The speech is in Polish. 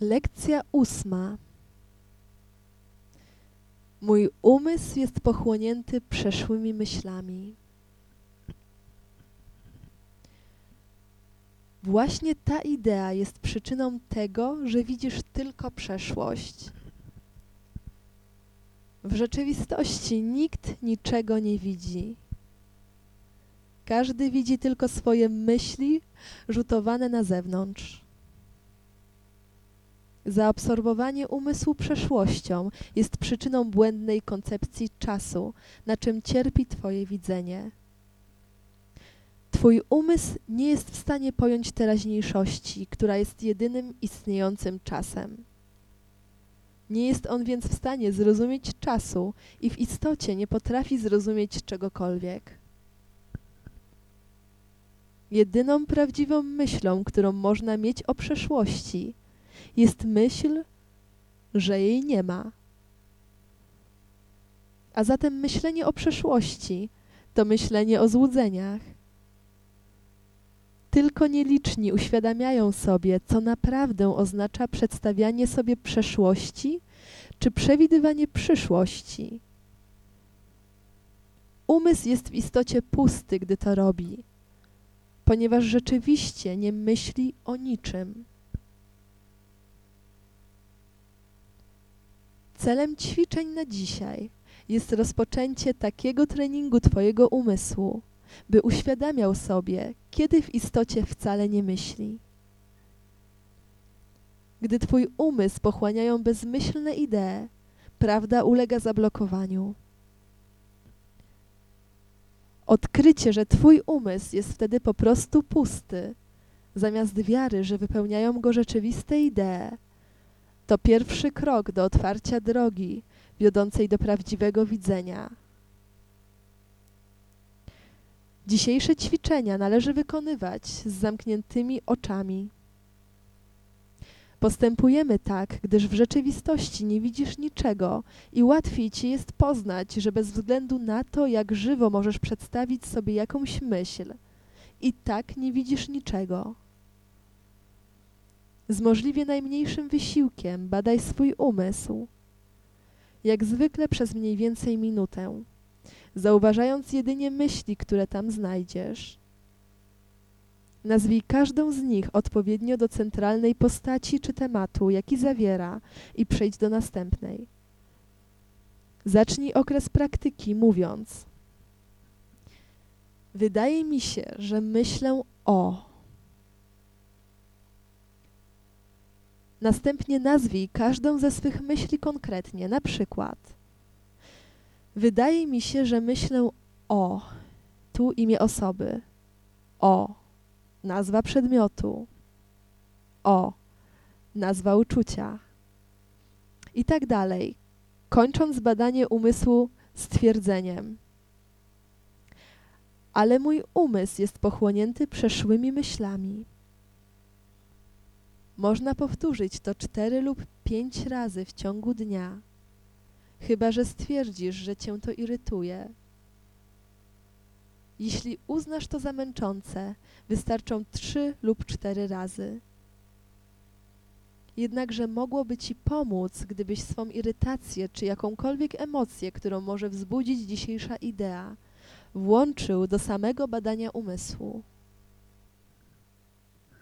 Lekcja 8. Mój umysł jest pochłonięty przeszłymi myślami. Właśnie ta idea jest przyczyną tego, że widzisz tylko przeszłość. W rzeczywistości nikt niczego nie widzi. Każdy widzi tylko swoje myśli rzutowane na zewnątrz. Zaabsorbowanie umysłu przeszłością jest przyczyną błędnej koncepcji czasu, na czym cierpi Twoje widzenie. Twój umysł nie jest w stanie pojąć teraźniejszości, która jest jedynym istniejącym czasem. Nie jest on więc w stanie zrozumieć czasu i w istocie nie potrafi zrozumieć czegokolwiek. Jedyną prawdziwą myślą, którą można mieć o przeszłości, jest myśl, że jej nie ma. A zatem myślenie o przeszłości to myślenie o złudzeniach. Tylko nieliczni uświadamiają sobie, co naprawdę oznacza przedstawianie sobie przeszłości czy przewidywanie przyszłości. Umysł jest w istocie pusty, gdy to robi, ponieważ rzeczywiście nie myśli o niczym. Celem ćwiczeń na dzisiaj jest rozpoczęcie takiego treningu Twojego umysłu, by uświadamiał sobie, kiedy w istocie wcale nie myśli. Gdy Twój umysł pochłaniają bezmyślne idee, prawda ulega zablokowaniu. Odkrycie, że Twój umysł jest wtedy po prostu pusty, zamiast wiary, że wypełniają go rzeczywiste idee, to pierwszy krok do otwarcia drogi wiodącej do prawdziwego widzenia. Dzisiejsze ćwiczenia należy wykonywać z zamkniętymi oczami. Postępujemy tak, gdyż w rzeczywistości nie widzisz niczego i łatwiej Ci jest poznać, że bez względu na to, jak żywo możesz przedstawić sobie jakąś myśl, i tak nie widzisz niczego. Z możliwie najmniejszym wysiłkiem badaj swój umysł. Jak zwykle przez mniej więcej minutę, zauważając jedynie myśli, które tam znajdziesz. Nazwij każdą z nich odpowiednio do centralnej postaci czy tematu, jaki zawiera, i przejdź do następnej. Zacznij okres praktyki mówiąc: wydaje mi się, że myślę o. Następnie nazwij każdą ze swych myśli konkretnie, na przykład: wydaje mi się, że myślę o, tu imię osoby, o, nazwa przedmiotu, o, nazwa uczucia i tak dalej, kończąc badanie umysłu stwierdzeniem: ale mój umysł jest pochłonięty przeszłymi myślami. Można powtórzyć to 4 lub 5 razy w ciągu dnia, chyba że stwierdzisz, że Cię to irytuje. Jeśli uznasz to za męczące, wystarczą 3 lub 4 razy. Jednakże mogłoby Ci pomóc, gdybyś swą irytację czy jakąkolwiek emocję, którą może wzbudzić dzisiejsza idea, włączył do samego badania umysłu.